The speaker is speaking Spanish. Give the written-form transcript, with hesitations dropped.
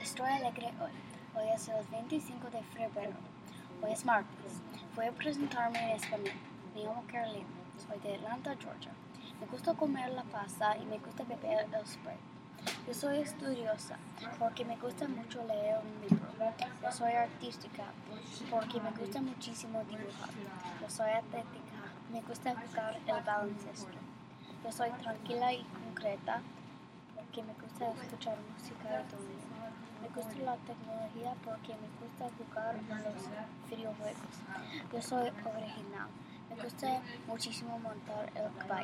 Estoy alegre hoy. Hoy es el 25 de febrero. Hoy es martes. Voy a presentarme en español. Me llamo Carolina. Soy de Atlanta, Georgia. Me gusta comer la pasta y me gusta beber el Sprite. Yo soy estudiosa porque me gusta mucho leer un libro. Yo soy artística porque me gusta muchísimo dibujar. Yo soy atlética. Me gusta jugar el baloncesto. Yo soy tranquila y concreta porque me gusta escuchar música y dormir. Me gusta la tecnología porque me gusta jugar a los videojuegos. Yo soy original. Me gusta muchísimo montar el caballo.